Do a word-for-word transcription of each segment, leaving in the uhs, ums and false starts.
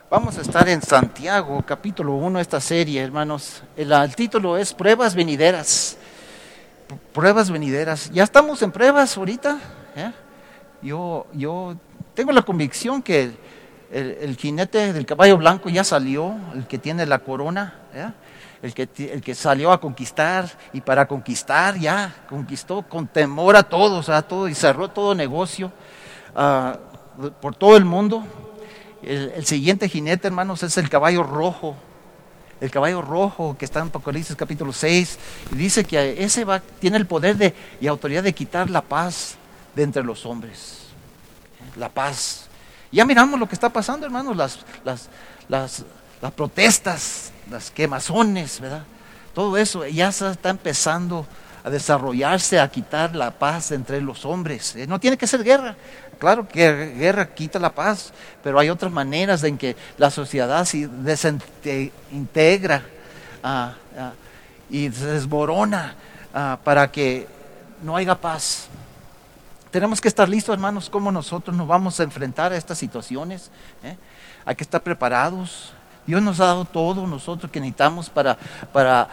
Vamos a estar en Santiago, capítulo uno de esta serie, hermanos. El, el título es Pruebas Venideras. Pruebas venideras. Ya estamos en pruebas ahorita. ¿eh? Yo, yo tengo la convicción que el, el, el jinete del caballo blanco ya salió, el que tiene la corona, ¿eh? el, que, el que salió a conquistar, y para conquistar ya conquistó con temor a todos, a todo, y cerró todo negocio uh, por todo el mundo. El, el siguiente jinete, hermanos, es el caballo rojo. El caballo rojo que está en Apocalipsis capítulo seis. Y dice que ese va, tiene el poder de, y autoridad de quitar la paz de entre los hombres. La paz. Ya miramos lo que está pasando, hermanos. Las, las, las, las protestas, las quemazones, ¿verdad? Todo eso ya se está empezando a desarrollarse, a quitar la paz entre los hombres. No tiene que ser guerra. Claro que guerra quita la paz, pero hay otras maneras en que la sociedad se desintegra uh, uh, y se desmorona uh, para que no haya paz. Tenemos que estar listos, hermanos, cómo nosotros nos vamos a enfrentar a estas situaciones. ¿eh? Hay que estar preparados. Dios nos ha dado todo nosotros que necesitamos para, para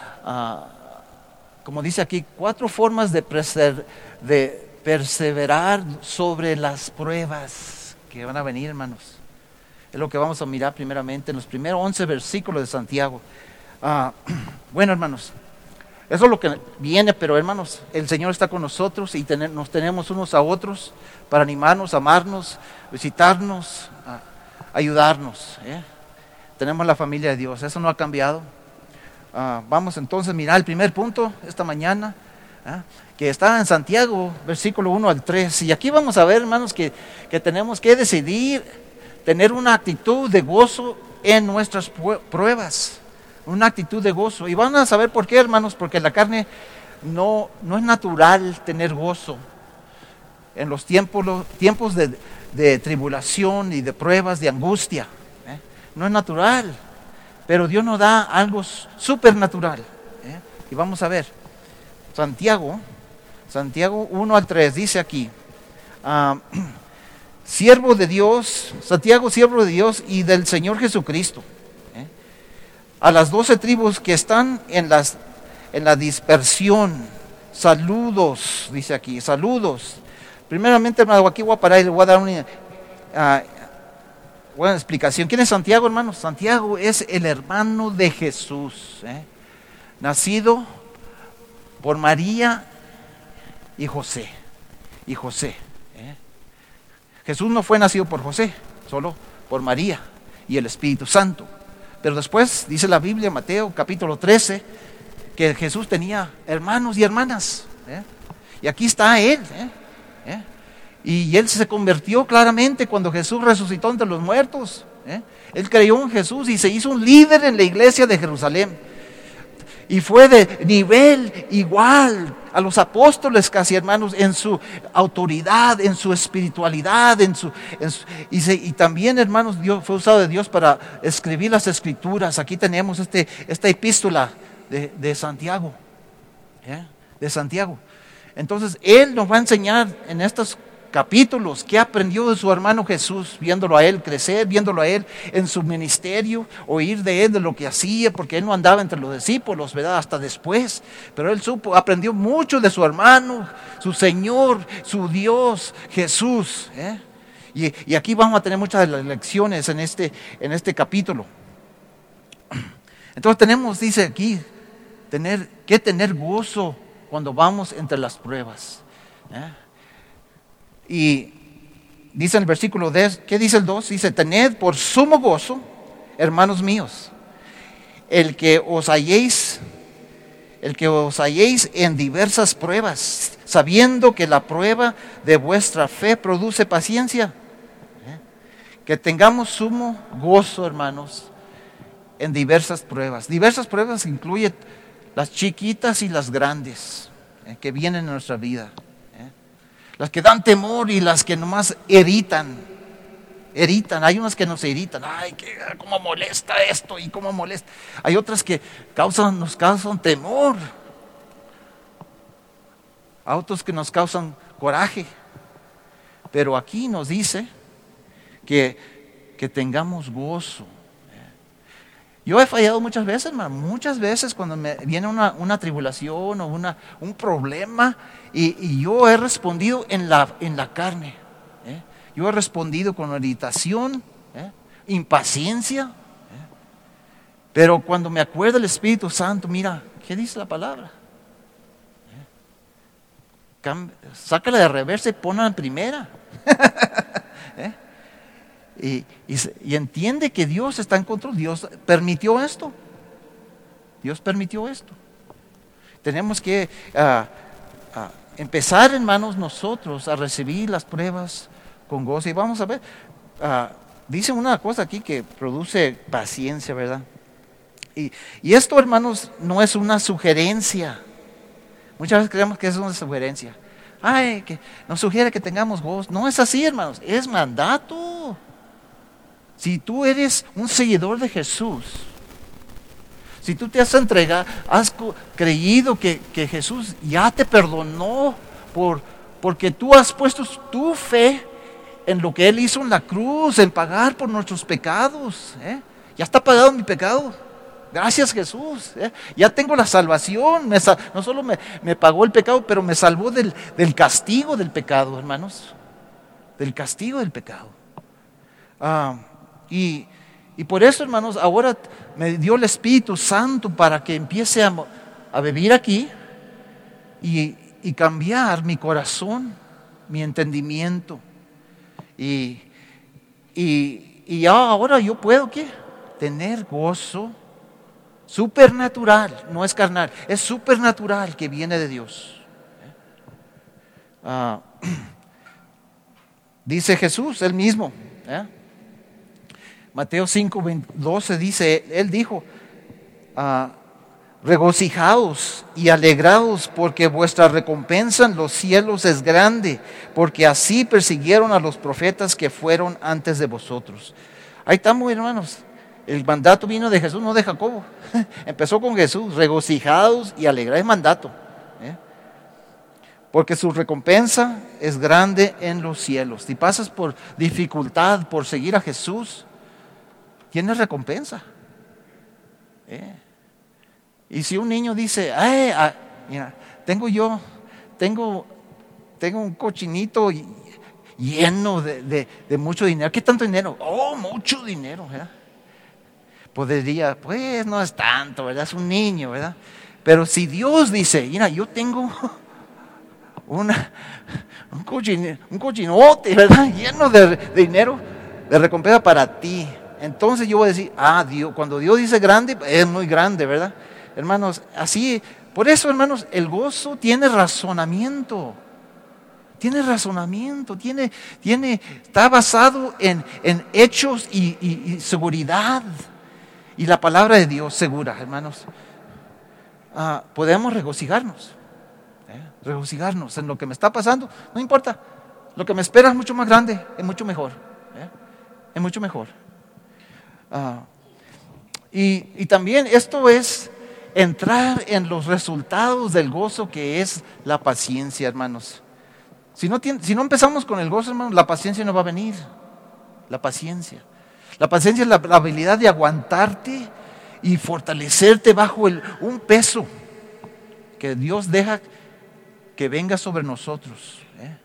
uh, como dice aquí, cuatro formas de, preser, de perseverar sobre las pruebas que van a venir, hermanos. Es lo que vamos a mirar primeramente en los primeros once versículos de Santiago. Uh, bueno, hermanos, eso es lo que viene, pero hermanos, el Señor está con nosotros y tener, nos tenemos unos a otros para animarnos, amarnos, visitarnos, uh, ayudarnos. ¿eh? Tenemos la familia de Dios, eso no ha cambiado. Uh, vamos entonces a mirar el primer punto esta mañana. ¿eh? Que está en Santiago, versículo uno al tres. Y aquí vamos a ver, hermanos, que, que tenemos que decidir tener una actitud de gozo en nuestras pruebas. Una actitud de gozo. Y van a saber por qué, hermanos, porque la carne no, no es natural tener gozo en los tiempos, los tiempos de, de tribulación y de pruebas, de angustia. ¿eh? No es natural, pero Dios nos da algo supernatural. ¿eh? Y vamos a ver, Santiago, Santiago uno al tres, dice aquí, uh, siervo de Dios, Santiago, siervo de Dios y del Señor Jesucristo, ¿eh? a las doce tribus que están en, las, en la dispersión, saludos, dice aquí, saludos. Primeramente, hermano, aquí voy a parar y le voy a dar una, uh, una explicación. ¿Quién es Santiago, hermanos? Santiago es el hermano de Jesús, ¿eh? nacido por María y José, y José. ¿eh? Jesús no fue nacido por José, solo por María y el Espíritu Santo. Pero después dice la Biblia, Mateo capítulo trece, que Jesús tenía hermanos y hermanas. ¿eh? Y aquí está él. ¿eh? ¿eh? Y él se convirtió claramente cuando Jesús resucitó entre los muertos. ¿eh? Él creyó en Jesús y se hizo un líder en la iglesia de Jerusalén. Y fue de nivel igual a los apóstoles casi, hermanos, en su autoridad, en su espiritualidad, en su, en su y, se, y también, hermanos, Dios, fue usado de Dios para escribir las escrituras. Aquí tenemos este, esta epístola de, de Santiago, ¿eh? de Santiago. Entonces, Él nos va a enseñar en estos capítulos que aprendió de su hermano Jesús, viéndolo a él crecer, viéndolo a él en su ministerio, oír de él de lo que hacía, porque él no andaba entre los discípulos, ¿verdad? Hasta después, pero él supo, aprendió mucho de su hermano, su Señor, su Dios, Jesús. ¿eh? Y, y aquí vamos a tener muchas de las lecciones en este, en este capítulo. Entonces tenemos, dice aquí, tener que tener gozo cuando vamos entre las pruebas. ¿eh? Y dice en el versículo diez, ¿qué dice el dos? Dice, tened por sumo gozo, hermanos míos, el que os halléis, el que os halléis en diversas pruebas, sabiendo que la prueba de vuestra fe produce paciencia. ¿Eh? Que tengamos sumo gozo, hermanos, en diversas pruebas. Diversas pruebas incluyen las chiquitas y las grandes, ¿eh? que vienen en nuestra vida. Las que dan temor y las que nomás irritan. Irritan. Hay unas que nos irritan. Ay, que, cómo molesta esto y cómo molesta. Hay otras que causan, nos causan temor. Hay otros que nos causan coraje. Pero aquí nos dice que, que tengamos gozo Yo he fallado muchas veces, hermano, muchas veces cuando me viene una, una tribulación o una, un problema y, y yo he respondido en la, en la carne. ¿eh? Yo he respondido con irritación, ¿eh? impaciencia. ¿eh? Pero cuando me acuerdo del Espíritu Santo, mira, ¿qué dice la palabra? ¿Eh? Cam- sácala de reversa y ponla en primera. ¿eh? Y, y, y entiende que Dios está en control. Dios permitió esto. Dios permitió esto. Tenemos que uh, uh, empezar, hermanos, nosotros a recibir las pruebas con gozo. Y vamos a ver, uh, dice una cosa aquí que produce paciencia, ¿verdad? Y, y esto, hermanos, no es una sugerencia. Muchas veces creemos que es una sugerencia. Ay, que nos sugiere que tengamos gozo. No es así, hermanos, es mandato. Si tú eres un seguidor de Jesús, si tú te has entregado, has creído que, que Jesús ya te perdonó por, porque tú has puesto tu fe en lo que Él hizo en la cruz, en pagar por nuestros pecados. ¿eh? Ya está pagado mi pecado. Gracias, Jesús. ¿eh? Ya tengo la salvación. Me, no solo me, me pagó el pecado, pero me salvó del, del castigo del pecado, hermanos. Del castigo del pecado. Ah. Y, y por eso, hermanos, ahora me dio el Espíritu Santo para que empiece a, a vivir aquí y, y cambiar mi corazón, mi entendimiento. Y, y, y ya ahora yo puedo, ¿qué? Tener gozo supernatural, no es carnal, es supernatural que viene de Dios. Ah, dice Jesús, Él mismo, ¿eh? Mateo cinco, doce dice, Él dijo, uh, regocijaos y alegraos porque vuestra recompensa en los cielos es grande, porque así persiguieron a los profetas que fueron antes de vosotros. Ahí estamos, hermanos. El mandato vino de Jesús, no de Jacobo. Empezó con Jesús, regocijaos y alegraos, es mandato. ¿eh? Porque su recompensa es grande en los cielos. Si pasas por dificultad, por seguir a Jesús, tienes recompensa. ¿Eh? Y si un niño dice, ay, ah, mira, tengo yo, tengo, tengo un cochinito lleno de, de, de mucho dinero. ¿Qué tanto dinero? Oh, mucho dinero. ¿verdad? Podría, pues no es tanto, ¿verdad? Es un niño, ¿verdad? Pero si Dios dice, mira, yo tengo una, un, cochino, un cochinote, ¿verdad? Lleno de, de dinero, de recompensa para ti. Entonces yo voy a decir, ah, Dios, cuando Dios dice grande, es muy grande, ¿verdad? Hermanos, así, por eso, hermanos, el gozo tiene razonamiento, tiene razonamiento, tiene, tiene, está basado en, en hechos y, y, y seguridad, y la palabra de Dios segura, hermanos. Ah, podemos regocijarnos, ¿eh? regocijarnos en lo que me está pasando, no importa, lo que me espera es mucho más grande, es mucho mejor, ¿eh? es mucho mejor. Ah, y, y también esto es entrar en los resultados del gozo que es la paciencia, hermanos. Si no, tiene, si no empezamos con el gozo, hermanos, la paciencia no va a venir. La paciencia. La paciencia es la, la habilidad de aguantarte y fortalecerte bajo el, un peso que Dios deja que venga sobre nosotros. ¿eh?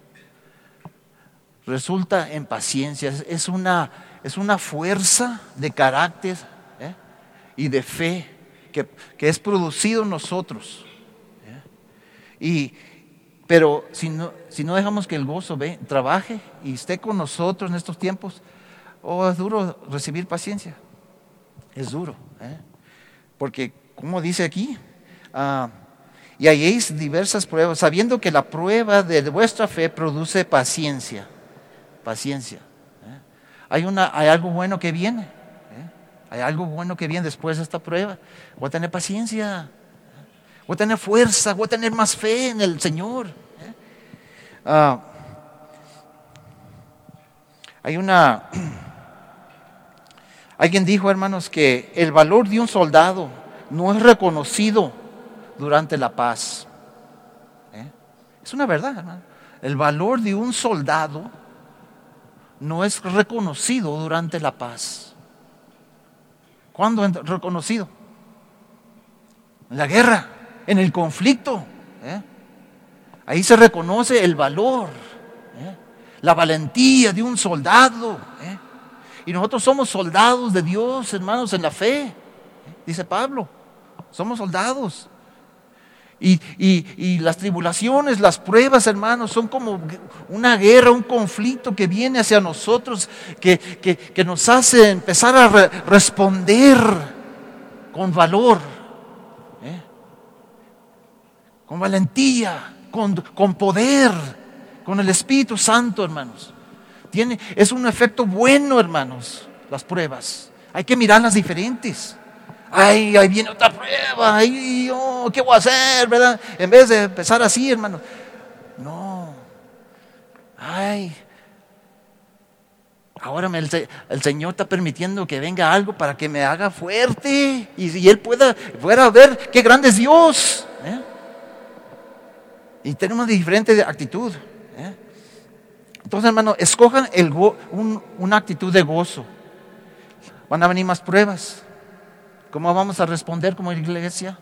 Resulta en paciencia. Es, es una... Es una fuerza de carácter ¿eh? y de fe que, que es producido en nosotros. ¿eh? Y, pero si no, si no dejamos que el gozo ve, trabaje y esté con nosotros en estos tiempos, oh, es duro recibir paciencia. Es duro. ¿eh? Porque, como dice aquí, uh, y halléis diversas pruebas, sabiendo que la prueba de vuestra fe produce paciencia. Paciencia. Hay, una, hay algo bueno que viene. ¿eh? Hay algo bueno que viene después de esta prueba. Voy a tener paciencia. Voy a tener fuerza. Voy a tener más fe en el Señor. ¿eh? Uh, hay una... Alguien dijo, hermanos, que el valor de un soldado no es reconocido durante la paz. ¿eh? Es una verdad, hermano. El valor de un soldado no es reconocido durante la paz. ¿Cuándo han reconocido? En la guerra, en el conflicto. ¿eh? Ahí se reconoce el valor, ¿eh? la valentía de un soldado. ¿eh? Y nosotros somos soldados de Dios, hermanos, en la fe. ¿eh? Dice Pablo, somos soldados. Y, y, y las tribulaciones, las pruebas, hermanos, son como una guerra, un conflicto que viene hacia nosotros, que, que, que nos hace empezar a re- responder con valor, ¿eh? con valentía, con, con poder, con el Espíritu Santo, hermanos. Tiene, es un efecto bueno, hermanos, las pruebas. Hay que mirarlas diferentes. Ay, ahí viene otra prueba, ay, oh, ¿qué voy a hacer, verdad? En vez de empezar así, hermano. No. Ay. Ahora me, el, el Señor está permitiendo que venga algo para que me haga fuerte. Y, y Él pueda, pueda ver qué grande es Dios. ¿eh? Y tenemos una diferente actitud. ¿eh? Entonces, hermano, escojan el go, un, una actitud de gozo. Van a venir más pruebas. ¿Cómo vamos a responder como iglesia?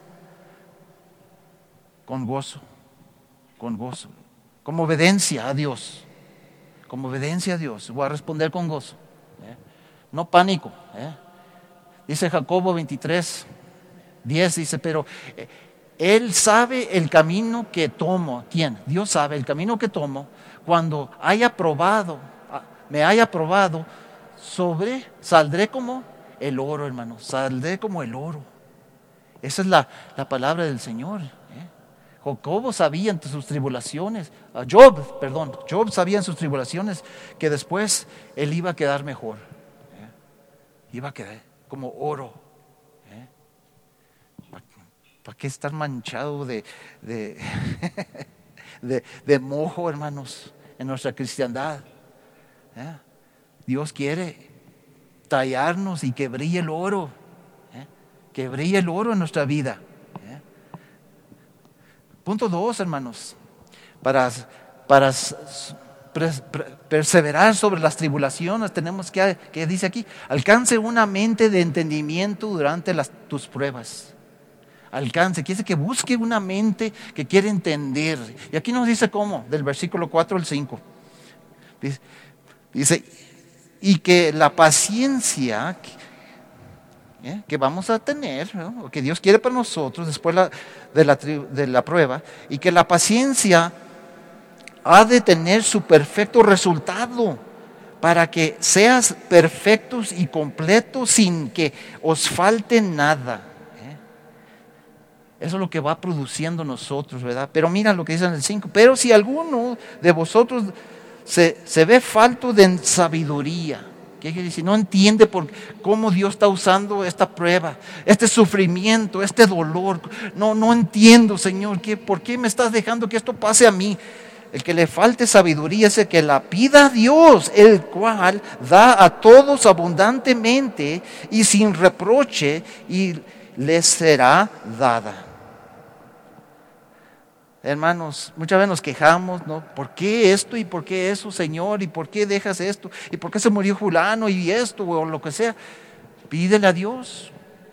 Con gozo, con gozo, como obediencia a Dios, como obediencia a Dios. Voy a responder con gozo, ¿eh? no pánico. ¿eh? Dice Jacobo veintitrés, diez, dice, pero Él sabe el camino que tomo. ¿Quién? Dios sabe el camino que tomo. Cuando haya probado, me haya probado, sobre, saldré como el oro, hermano, saldré como el oro. Esa es la, la palabra del Señor. ¿eh? Jacobo sabía en sus tribulaciones, uh, Job, perdón, Job sabía en sus tribulaciones que después él iba a quedar mejor. ¿eh? Iba a quedar como oro. ¿eh? ¿Para, ¿Para qué estar manchado de, de, de, de mojo, hermanos, en nuestra cristiandad? ¿eh? Dios quiere tallarnos y que brille el oro, ¿eh? que brille el oro en nuestra vida. ¿eh? Punto dos, hermanos, para, para pre, pre, perseverar sobre las tribulaciones tenemos que, que dice aquí, alcance una mente de entendimiento durante las, tus pruebas. Alcance, quiere decir que busque una mente que quiere entender. Y aquí nos dice cómo, del versículo cuatro al cinco. Dice, dice y que la paciencia ¿eh? que vamos a tener, ¿no? o que Dios quiere para nosotros después la, de, la, de la prueba, y que la paciencia ha de tener su perfecto resultado para que seas perfectos y completos sin que os falte nada. ¿eh? Eso es lo que va produciendo nosotros, ¿verdad? Pero mira lo que dice en el cinco, pero si alguno de vosotros Se, se ve falto de sabiduría. ¿Qué quiere decir? No entiende por cómo Dios está usando esta prueba, este sufrimiento, este dolor. No, no entiendo, Señor, ¿qué, ¿por qué me estás dejando que esto pase a mí? El que le falte sabiduría es el que la pida a Dios, el cual da a todos abundantemente y sin reproche, y les será dada. Hermanos, muchas veces nos quejamos, ¿no? ¿Por qué esto y por qué eso, Señor? ¿Y por qué dejas esto? ¿Y por qué se murió fulano y esto o lo que sea? Pídele a Dios.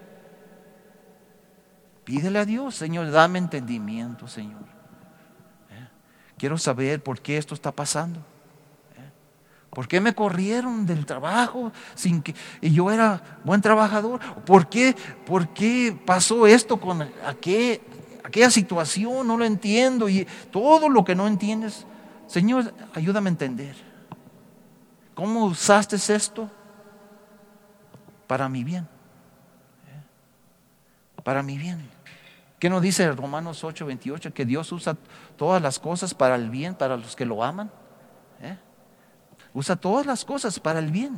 Pídele a Dios, Señor, dame entendimiento, Señor. ¿Eh? Quiero saber por qué esto está pasando. ¿Eh? ¿Por qué me corrieron del trabajo sin que y yo era buen trabajador? ¿Por qué, por qué pasó esto con aquel? Aquella situación no lo entiendo y todo lo que no entiendes, Señor, ayúdame a entender. ¿Cómo usaste esto? Para mi bien. Para mi bien. ¿Qué nos dice Romanos ocho veintiocho? Que Dios usa todas las cosas para el bien, para los que lo aman. ¿Eh? Usa todas las cosas para el bien.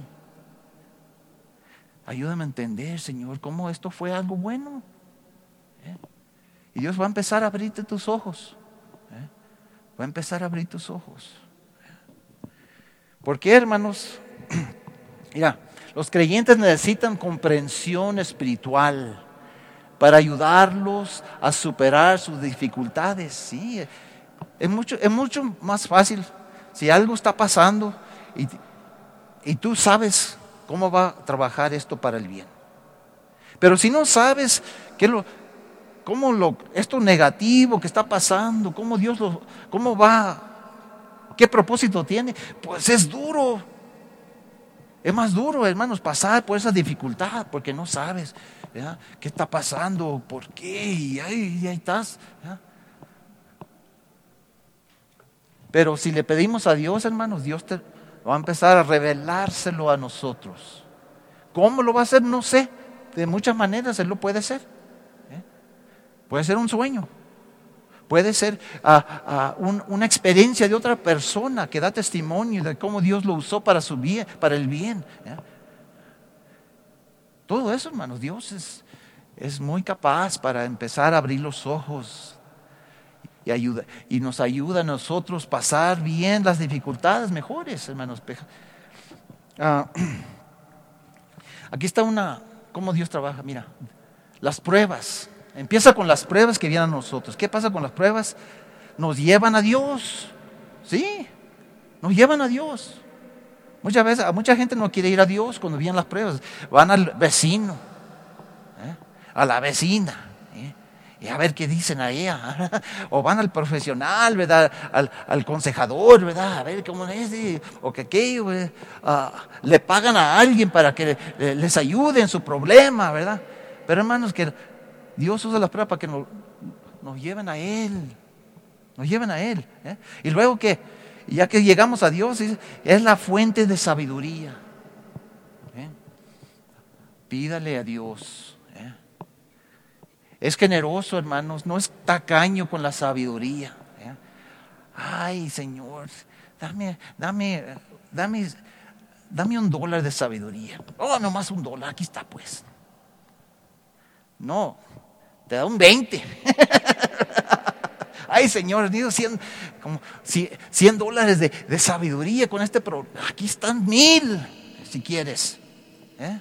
Ayúdame a entender, Señor, cómo esto fue algo bueno. ¿Eh? Y Dios va a empezar a abrirte tus ojos. ¿eh? Va a empezar a abrir tus ojos. ¿Por qué, hermanos? Mira, los creyentes necesitan comprensión espiritual para ayudarlos a superar sus dificultades. Sí, es mucho, es mucho más fácil si algo está pasando y, y tú sabes cómo va a trabajar esto para el bien. Pero si no sabes qué lo, cómo lo, esto negativo que está pasando, cómo Dios lo, cómo va, qué propósito tiene, pues es duro. Es más duro, hermanos, pasar por esa dificultad porque no sabes, ¿verdad?, qué está pasando, por qué, y ahí, y ahí estás, ¿verdad? Pero si le pedimos a Dios, hermanos, Dios te, va a empezar a revelárselo a nosotros. ¿Cómo lo va a hacer? No sé. De muchas maneras Él lo puede hacer. ¿eh? Puede ser un sueño. Puede ser uh, uh, un, una experiencia de otra persona que da testimonio de cómo Dios lo usó para su bien, para el bien. ¿eh? Todo eso, hermanos, Dios es, es muy capaz para empezar a abrir los ojos y, ayuda, y nos ayuda a nosotros pasar bien las dificultades mejores, hermanos. Uh, aquí está una, cómo Dios trabaja, mira, las pruebas. Empieza con las pruebas que vienen a nosotros. ¿Qué pasa con las pruebas? Nos llevan a Dios. Sí, nos llevan a Dios. Muchas veces, a mucha gente no quiere ir a Dios cuando vienen las pruebas. Van al vecino, ¿eh? a la vecina, ¿eh? y a ver qué dicen a ella. O van al profesional, ¿verdad? Al, al consejador, ¿verdad? A ver cómo es, o que aquello, uh, le pagan a alguien para que les ayude en su problema, ¿verdad? Pero hermanos, que Dios usa las pruebas para que nos, nos lleven a Él, nos lleven a Él. ¿eh? Y luego que, ya que llegamos a Dios, es, es la fuente de sabiduría. ¿eh? Pídale a Dios. ¿eh? Es generoso, hermanos, no es tacaño con la sabiduría. ¿eh? Ay, Señor, dame, dame, dame, dame un dólar de sabiduría. Oh, nomás un dólar, aquí está pues. No. Te da un veinte. Ay, Señor, digo cien, como cien dólares de, de sabiduría con este programa. Aquí están mil, si quieres. ¿Eh?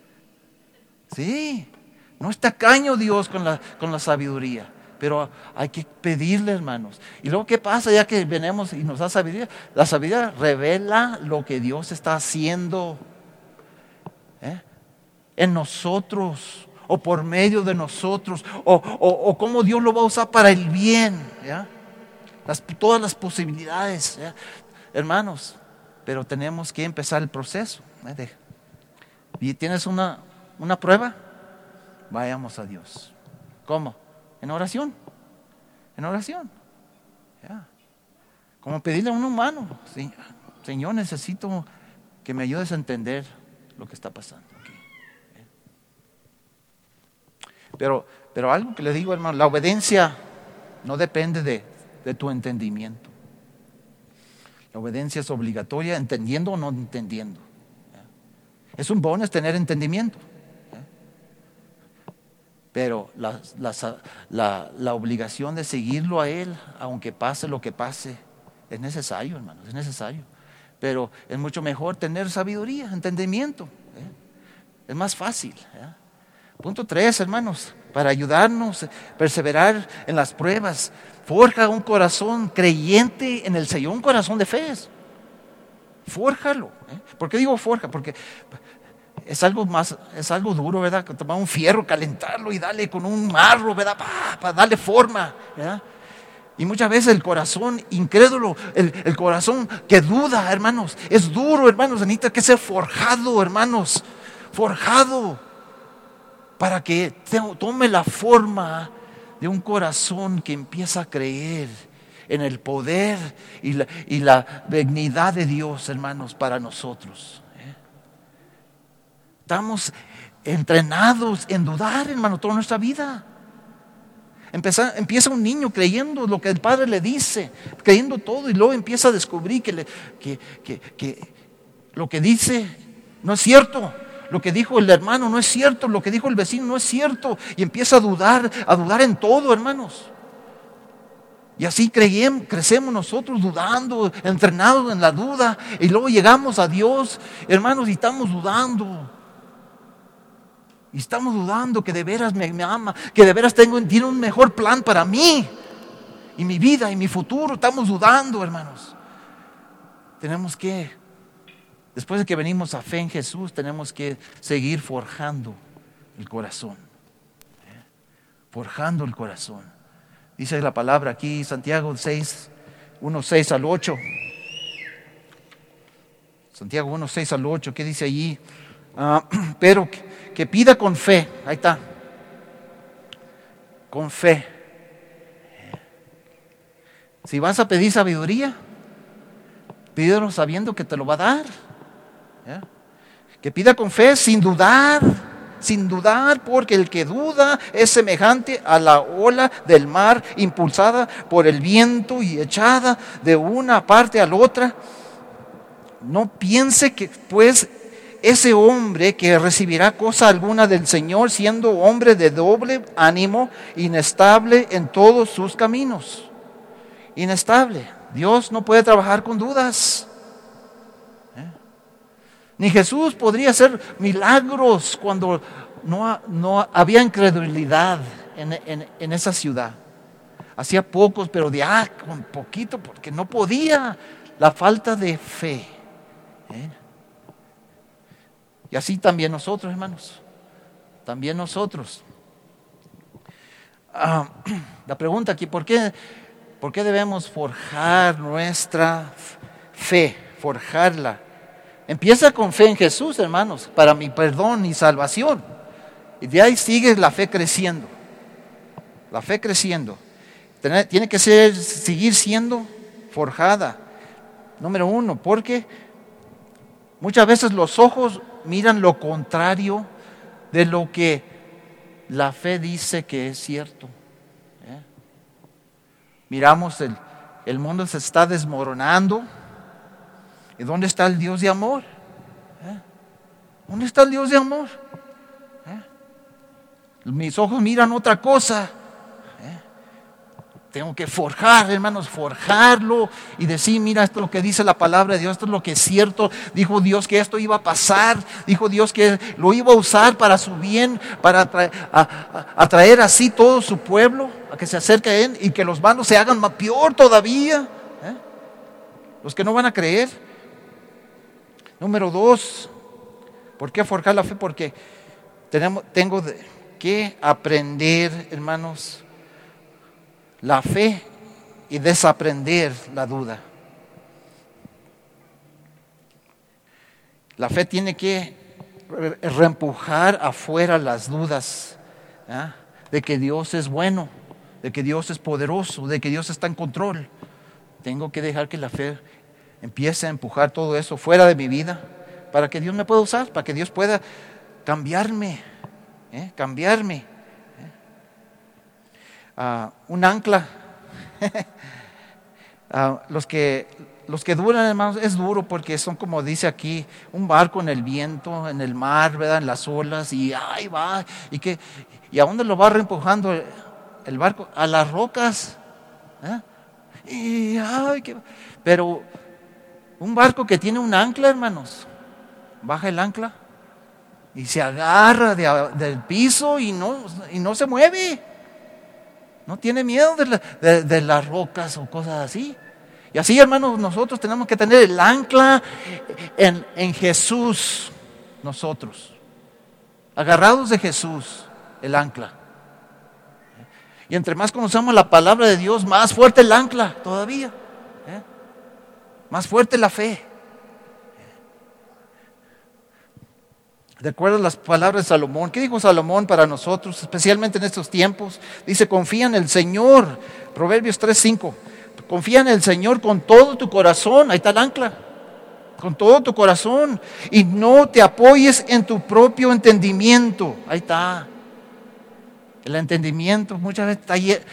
Sí, no es tacaño Dios con la, con la sabiduría, pero hay que pedirle, hermanos. Y luego, ¿qué pasa ya que venimos y nos da sabiduría? La sabiduría revela lo que Dios está haciendo ¿eh? en nosotros, o por medio de nosotros, o, o, o cómo Dios lo va a usar para el bien, ¿ya? Las, todas las posibilidades, ¿ya? Hermanos, pero tenemos que empezar el proceso. ¿eh? ¿Y tienes una, una prueba? Vayamos a Dios. ¿Cómo? En oración, en oración. ¿ya? Como pedirle a un humano, ¿sí? Señor, necesito que me ayudes a entender lo que está pasando. Pero, pero algo que le digo, hermano, la obediencia no depende de, de tu entendimiento. La obediencia es obligatoria, entendiendo o no entendiendo. Es un bonus tener entendimiento. Pero la, la, la, la obligación de seguirlo a Él, aunque pase lo que pase, es necesario, hermano, es necesario. Pero es mucho mejor tener sabiduría, entendimiento. ¿eh? Es más fácil. ¿eh? Punto tres, hermanos, para ayudarnos a perseverar en las pruebas, forja un corazón creyente en el Señor, un corazón de fe. Fórjalo. ¿eh? ¿Por qué digo forja? Porque es algo más, es algo duro, ¿verdad? Tomar un fierro, calentarlo y darle con un marro, ¿verdad? Para, para darle forma, ¿verdad? Y muchas veces el corazón incrédulo, el, el corazón que duda, hermanos, es duro, hermanos, necesita que ser forjado, hermanos, forjado. Para que tome la forma de un corazón que empieza a creer en el poder y la, y la benignidad de Dios, hermanos, para nosotros. ¿eh? Estamos entrenados en dudar, hermano, toda nuestra vida. Empieza, empieza un niño creyendo lo que el padre le dice, creyendo todo, y luego empieza a descubrir que, le, que, que, que lo que dice no es cierto. Lo que dijo el hermano no es cierto, lo que dijo el vecino no es cierto. Y empieza a dudar, a dudar en todo, hermanos. Y así creemos, crecemos nosotros dudando, entrenados en la duda. Y luego llegamos a Dios, hermanos, y estamos dudando. Y estamos dudando que de veras me, me ama, que de veras tengo, tiene un mejor plan para mí. Y mi vida y mi futuro, estamos dudando, hermanos. Tenemos que... Después de que venimos a fe en Jesús, tenemos que seguir forjando el corazón. ¿eh? Forjando el corazón. Dice la palabra aquí, Santiago seis, uno, seis al ocho. Santiago uno, seis al ocho, ¿qué dice allí? Ah, pero que, que pida con fe, ahí está, con fe. Si vas a pedir sabiduría, pídelo sabiendo que te lo va a dar. ¿eh? Que pida con fe, sin dudar, sin dudar, porque el que duda es semejante a la ola del mar impulsada por el viento y echada de una parte a la otra. No piense que pues ese hombre que recibirá cosa alguna del Señor, siendo hombre de doble ánimo, inestable en todos sus caminos. Inestable. Dios no puede trabajar con dudas. ¿Eh? Ni Jesús podría hacer milagros cuando no, no había incredulidad en, en, en esa ciudad. Hacía pocos, pero de ah, con poquito, porque no podía. La falta de fe. ¿Eh? Y así también nosotros, hermanos. También nosotros. Ah, la pregunta aquí, ¿por qué, ¿por qué debemos forjar nuestra fe? Forjarla. Empieza con fe en Jesús, hermanos, para mi perdón y salvación. Y de ahí sigue la fe creciendo. La fe creciendo. Tiene que ser, seguir siendo forjada. Número uno, porque muchas veces los ojos miran lo contrario de lo que la fe dice que es cierto. ¿Eh? Miramos el, el mundo se está desmoronando. ¿Y dónde está el Dios de amor? ¿Eh? ¿Dónde está el Dios de amor? ¿Eh? Mis ojos miran otra cosa. ¿Eh? Tengo que forjar, hermanos, forjarlo y decir, mira, esto es lo que dice la palabra de Dios, esto es lo que es cierto. Dijo Dios que esto iba a pasar, dijo Dios que lo iba a usar para su bien, para atraer, a, a, atraer así todo su pueblo, a que se acerque a Él y que los malos se hagan más peor todavía. ¿Eh? Los que no van a creer. Número dos, ¿por qué forjar la fe? Porque tenemos, tengo que aprender, hermanos, la fe y desaprender la duda. La fe tiene que reempujar afuera las dudas, ¿eh? de que Dios es bueno, de que Dios es poderoso, de que Dios está en control. Tengo que dejar que la fe empiece a empujar todo eso fuera de mi vida para que Dios me pueda usar, para que Dios pueda cambiarme, ¿eh? cambiarme. ¿eh? Uh, un ancla, uh, los que los que duran, hermanos, es duro porque son, como dice aquí, un barco en el viento, en el mar, ¿verdad? En las olas, y ahí va, y que y a dónde lo va reempujando el, el barco, a las rocas, ¿eh? y ay, que, pero un barco que tiene un ancla, hermanos, baja el ancla y se agarra de, del piso y no, y no se mueve. No tiene miedo de, la, de, de las rocas o cosas así. Y así, hermanos, nosotros tenemos que tener el ancla en, en Jesús, nosotros. Agarrados de Jesús, el ancla. Y entre más conocemos la palabra de Dios, más fuerte el ancla todavía. ¿eh? Más fuerte la fe. ¿Recuerdas las palabras de Salomón? ¿Qué dijo Salomón para nosotros, especialmente en estos tiempos? Dice, confía en el Señor. Proverbios tres cinco. Confía en el Señor con todo tu corazón. Ahí está el ancla. Con todo tu corazón. Y no te apoyes en tu propio entendimiento. Ahí está. El entendimiento muchas veces está ahí.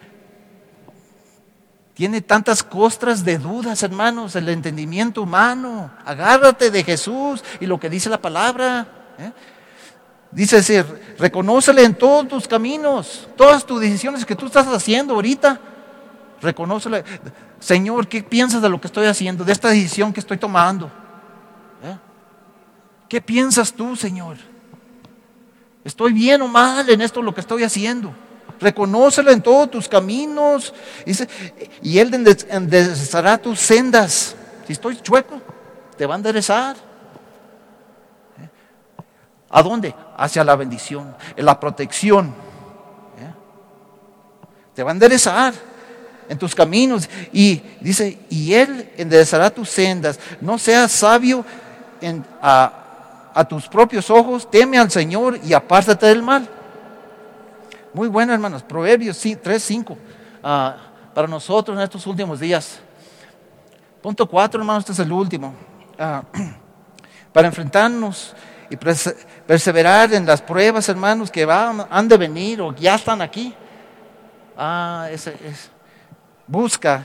Tiene tantas costras de dudas, hermanos, el entendimiento humano. Agárrate de Jesús y lo que dice la palabra. ¿eh? Dice decir, reconócele en todos tus caminos, todas tus decisiones que tú estás haciendo ahorita. Reconócele, Señor, ¿qué piensas de lo que estoy haciendo, de esta decisión que estoy tomando? ¿Eh? ¿Qué piensas tú, Señor? ¿Estoy bien o mal en esto lo que estoy haciendo? Reconócelo en todos tus caminos. Dice, y Él enderezará tus sendas. Si estoy chueco, te va a enderezar. ¿A dónde? Hacia la bendición, en la protección. ¿Eh? Te va a enderezar en tus caminos. Y dice, y Él enderezará tus sendas. No seas sabio en, a, a tus propios ojos, teme al Señor y apártate del mal. Muy bueno, hermanos. Proverbios tres, cinco. Uh, para nosotros en estos últimos días. Punto cuatro, hermanos, este es el último. Uh, para enfrentarnos y perse- perseverar en las pruebas, hermanos, que van, han de venir o ya están aquí. Ah, ese es. Busca,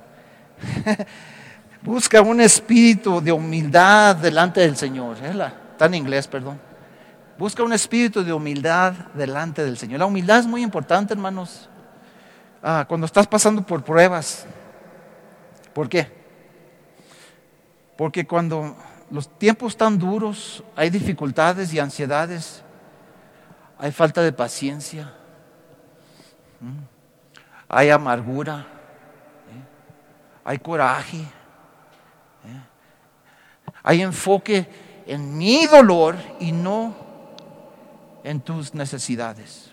busca un espíritu de humildad delante del Señor. ¿Eh? La, está en inglés, perdón. Busca un espíritu de humildad delante del Señor. La humildad es muy importante, hermanos. Ah, cuando estás pasando por pruebas. ¿Por qué? Porque cuando los tiempos están duros, hay dificultades y ansiedades, hay falta de paciencia, hay amargura, hay coraje, hay enfoque en mi dolor y no en tus necesidades.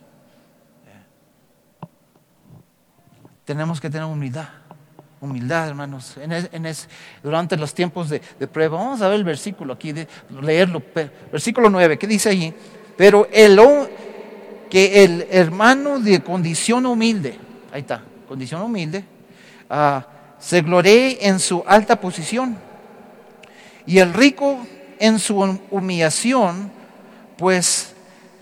Tenemos que tener humildad. Humildad, hermanos, en es, en es, durante los tiempos de, de prueba. Vamos a ver el versículo aquí, de, leerlo. Versículo nueve, ¿qué dice allí? Pero el, que el hermano de condición humilde, ahí está, condición humilde, uh, se gloree en su alta posición, y el rico en su humillación, pues,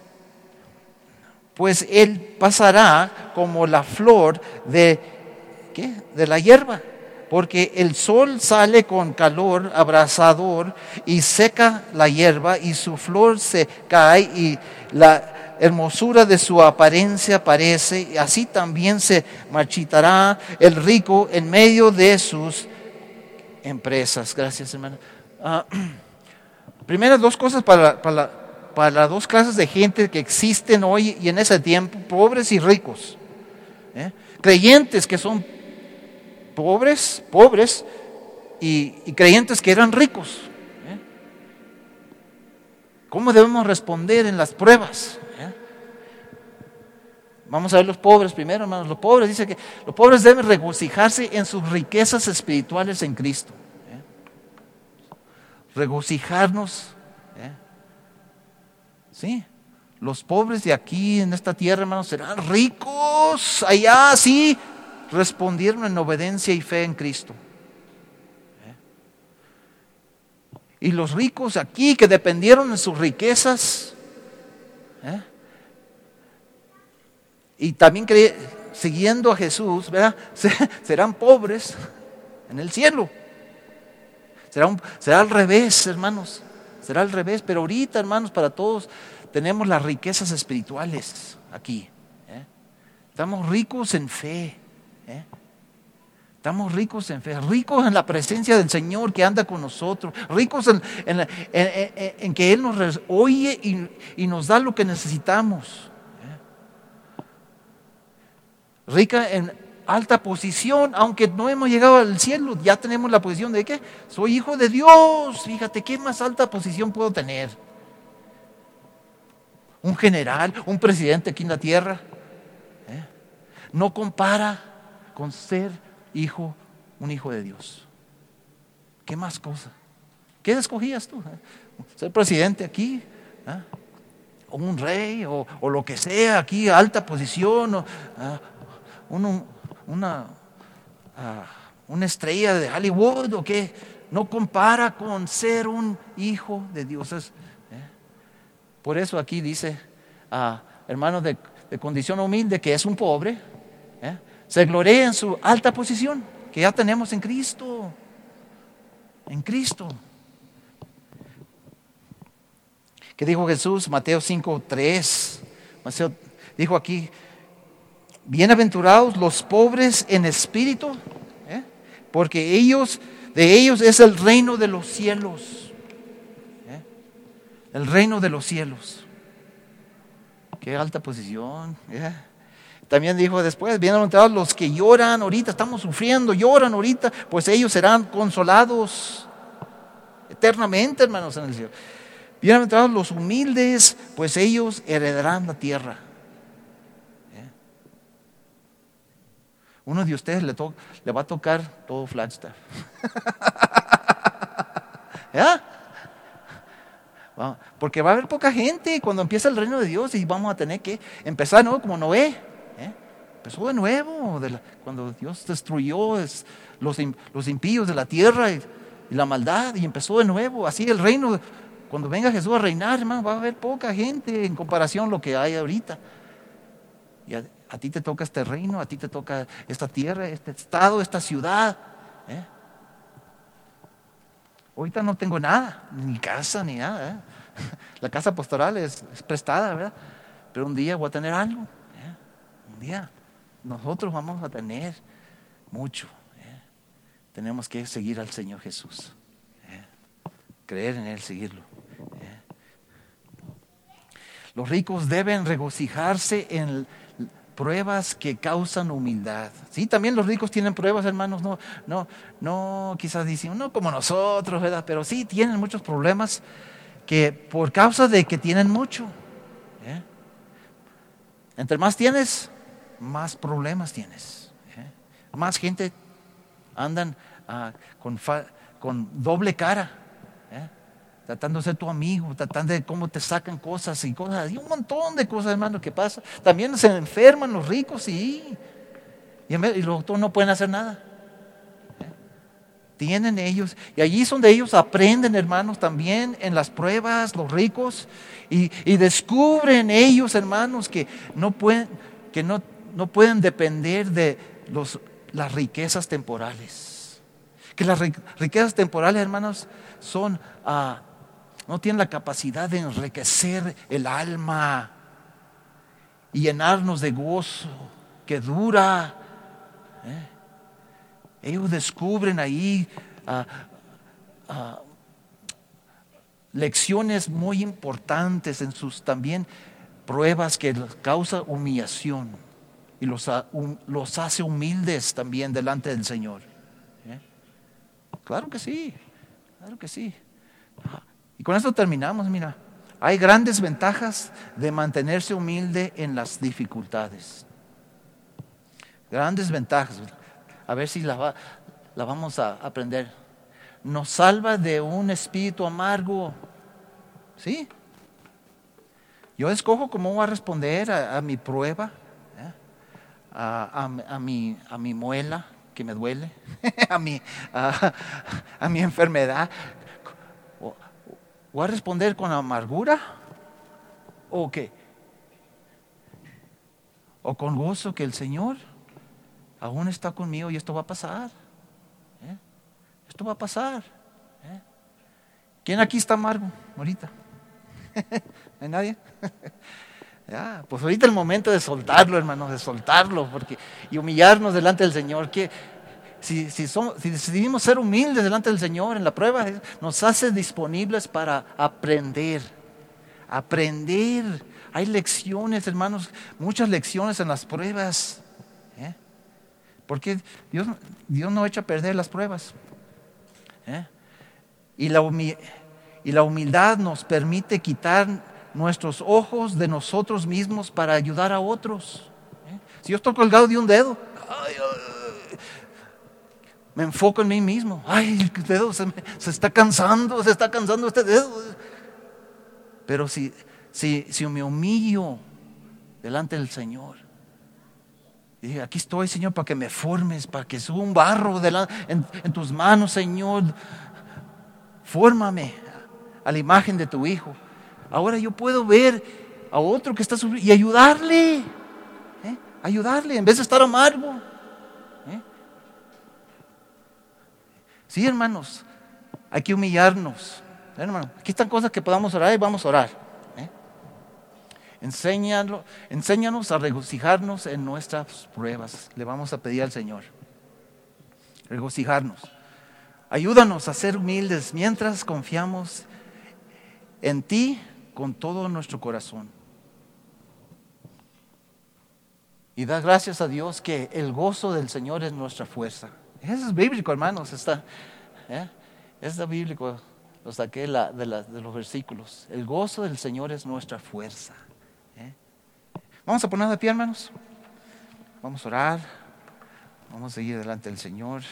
pues él pasará como la flor de ¿Qué? de la hierba, porque el sol sale con calor abrasador y seca la hierba y su flor se cae y la hermosura de su apariencia parece, y así también se marchitará el rico en medio de sus empresas. Gracias, hermano. Uh, primero, dos cosas para, para, para las dos clases de gente que existen hoy y en ese tiempo, pobres y ricos. ¿Eh? Creyentes que son pobres, pobres y, y creyentes que eran ricos. ¿Eh? ¿Cómo debemos responder en las pruebas? ¿Eh? Vamos a ver los pobres primero, hermanos. Los pobres, dice que los pobres deben regocijarse en sus riquezas espirituales en Cristo. ¿Eh? Regocijarnos. ¿Eh? Sí. Los pobres de aquí en esta tierra, hermanos, serán ricos allá, sí. Respondieron en obediencia y fe en Cristo. ¿Eh? Y los ricos aquí que dependieron de sus riquezas, ¿eh? y también cre- siguiendo a Jesús, ¿verdad? serán pobres en el cielo. Será, un, será al revés, hermanos. Será al revés, pero ahorita, hermanos, para todos tenemos las riquezas espirituales aquí. ¿Eh? Estamos ricos en fe. ¿Eh? Estamos ricos en fe, ricos en la presencia del Señor que anda con nosotros, ricos en, en, en, en, en que Él nos oye y, y nos da lo que necesitamos. ¿Eh? Rica en alta posición, aunque no hemos llegado al cielo, ya tenemos la posición de que soy hijo de Dios. Fíjate, ¿qué más alta posición puedo tener? Un general, un presidente aquí en la tierra. ¿Eh? No compara con ser hijo, un hijo de Dios. ¿Qué más cosa? ¿Qué escogías tú? ¿Eh? ¿Ser presidente aquí? ¿Eh? ¿O un rey? O, o lo que sea aquí, alta posición? O, uh, uno, una, uh, una estrella de Hollywood o qué? No compara con ser un hijo de Dios. Es, ¿eh? Por eso aquí dice, uh, hermano de, de condición humilde, que es un pobre, ¿eh? se glorea en su alta posición que ya tenemos en Cristo. En Cristo. ¿Qué dijo Jesús? Mateo cinco tres. Mateo dijo aquí: bienaventurados los pobres en espíritu, ¿eh? porque ellos, de ellos es el reino de los cielos. ¿Eh? El reino de los cielos. Qué alta posición. ¿Eh? También dijo después: bienaventurados los que lloran ahorita, estamos sufriendo, lloran ahorita, pues ellos serán consolados eternamente, hermanos, en el cielo. Bienaventurados los humildes, pues ellos heredarán la tierra. ¿Eh? Uno de ustedes le, to- le va a tocar todo Flagstaff. ¿Ya? Va- Porque va a haber poca gente cuando empieza el reino de Dios y vamos a tener que empezar, ¿no? Como Noé. ¿Eh? Empezó de nuevo, de la- cuando Dios destruyó es, los, im- los impíos de la tierra y, y la maldad, y empezó de nuevo. Así el reino, cuando venga Jesús a reinar, hermano, va a haber poca gente en comparación a lo que hay ahorita. Y a, a ti te toca este reino, a ti te toca esta tierra, este estado, esta ciudad. ¿Eh? Ahorita no tengo nada, ni casa, ni nada. ¿eh? La casa pastoral es, es prestada, ¿verdad? Pero un día voy a tener algo. ¿eh? Un día nosotros vamos a tener mucho. ¿eh? Tenemos que seguir al Señor Jesús. ¿eh? Creer en Él, seguirlo. ¿eh? Los ricos deben regocijarse en pruebas que causan humildad. Sí, también los ricos tienen pruebas, hermanos, no, no, no, quizás dicen, no como nosotros, ¿verdad? Pero sí tienen muchos problemas que por causa de que tienen mucho. ¿eh? Entre más tienes, más problemas tienes. ¿eh? Más gente andan uh, con, fa- con doble cara. ¿eh? Tratando de ser tu amigo, tratando de cómo te sacan cosas y cosas, y un montón de cosas, hermano, que pasa. También se enferman los ricos, sí, y, y los doctores no pueden hacer nada. ¿eh? Tienen ellos, y allí es donde ellos aprenden, hermanos, también en las pruebas, los ricos, y, y descubren ellos, hermanos, que no pueden, que no, no pueden depender de los, las riquezas temporales. Que las riquezas temporales, hermanos, son... Uh, no tienen la capacidad de enriquecer el alma y llenarnos de gozo que dura. ¿eh? Ellos descubren ahí uh, uh, lecciones muy importantes en sus también pruebas que les causa humillación y los, uh, um, los hace humildes también delante del Señor. ¿eh? Claro que sí, claro que sí. Y con esto terminamos, mira. Hay grandes ventajas de mantenerse humilde en las dificultades. Grandes ventajas. A ver si la, va, la vamos a aprender. Nos salva de un espíritu amargo. ¿Sí? Yo escojo cómo voy a responder a, a mi prueba, ¿eh? a, a, a, mi, a mi muela que me duele, a, mi, a, a mi enfermedad. ¿Voy a responder con amargura? ¿O qué? ¿O con gozo que el Señor aún está conmigo y esto va a pasar? ¿eh? Esto va a pasar. ¿eh? ¿Quién aquí está amargo ahorita? ¿No hay nadie? ya, pues ahorita el momento de soltarlo, hermanos, de soltarlo porque, y humillarnos delante del Señor. Que Si, si, somos, si decidimos ser humildes delante del Señor en la prueba, nos hace disponibles para aprender. Aprender. Hay lecciones, hermanos, muchas lecciones en las pruebas. ¿eh? Porque Dios, Dios no echa a perder las pruebas. ¿eh? Y, la humi- y la humildad nos permite quitar nuestros ojos de nosotros mismos para ayudar a otros. ¿eh? Si yo estoy colgado de un dedo, ay, ay, me enfoco en mí mismo. Ay, el dedo se, me, se está cansando, se está cansando este dedo. Pero si, si, si me humillo delante del Señor, y dije, aquí estoy, Señor, para que me formes, para que suba un barro delante, en, en tus manos, Señor. Fórmame a la imagen de tu Hijo. Ahora yo puedo ver a otro que está sufriendo y ayudarle. ¿eh? Ayudarle en vez de estar amargo. Sí, hermanos, hay que humillarnos. Hermano, aquí están cosas que podamos orar y vamos a orar. ¿eh? Enséñalo, enséñanos a regocijarnos en nuestras pruebas. Le vamos a pedir al Señor. Regocijarnos. Ayúdanos a ser humildes mientras confiamos en ti con todo nuestro corazón. Y da gracias a Dios que el gozo del Señor es nuestra fuerza. Eso es bíblico, hermanos. Está, ¿eh? Está bíblico. Lo saqué la, de, la, de los versículos. El gozo del Señor es nuestra fuerza. ¿eh? Vamos a poner de pie, hermanos. Vamos a orar. Vamos a seguir delante del Señor.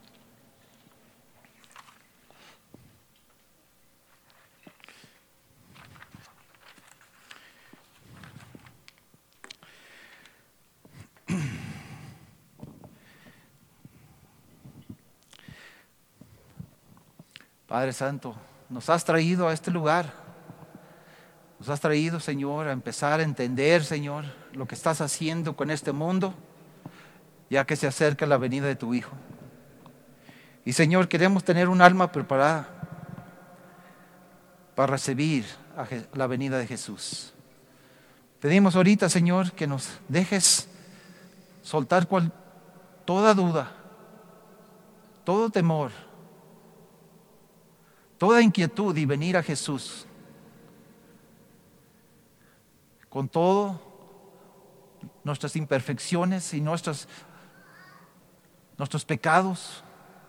Padre Santo, nos has traído a este lugar. Nos has traído, Señor, a empezar a entender, Señor, lo que estás haciendo con este mundo, ya que se acerca la venida de tu Hijo. Y, Señor, queremos tener un alma preparada para recibir a la venida de Jesús. Pedimos ahorita, Señor, que nos dejes soltar cual, toda duda, todo temor, toda inquietud y venir a Jesús con todo nuestras imperfecciones y nuestros, nuestros pecados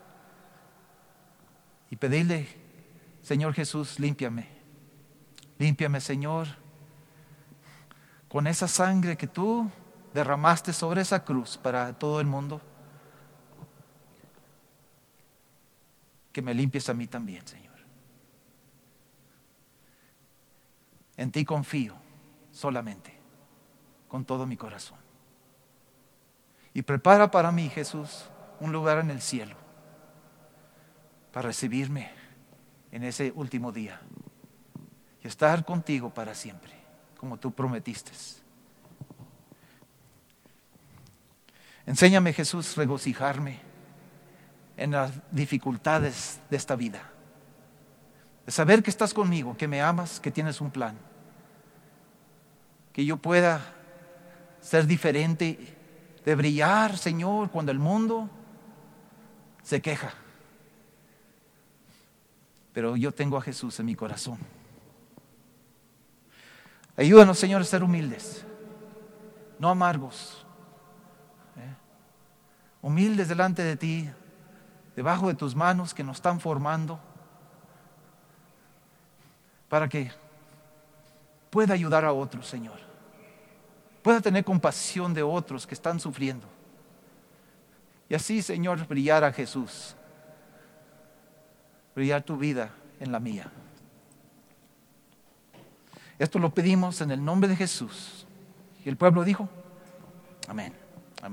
y pedirle, Señor Jesús, límpiame, límpiame, Señor, con esa sangre que tú derramaste sobre esa cruz para todo el mundo, que me limpies a mí también, Señor. En ti confío solamente, con todo mi corazón. Y prepara para mí, Jesús, un lugar en el cielo para recibirme en ese último día y estar contigo para siempre, como tú prometiste. Enséñame, Jesús, regocijarme en las dificultades de esta vida, de saber que estás conmigo, que me amas, que tienes un plan, que yo pueda ser diferente, de brillar, Señor, cuando el mundo se queja. Pero yo tengo a Jesús en mi corazón. Ayúdanos, Señor, a ser humildes, no amargos, ¿eh? humildes delante de ti, debajo de tus manos que nos están formando, para que pueda ayudar a otros, Señor. Pueda tener compasión de otros que están sufriendo. Y así, Señor, brillar a Jesús. Brillar tu vida en la mía. Esto lo pedimos en el nombre de Jesús. Y el pueblo dijo, amén.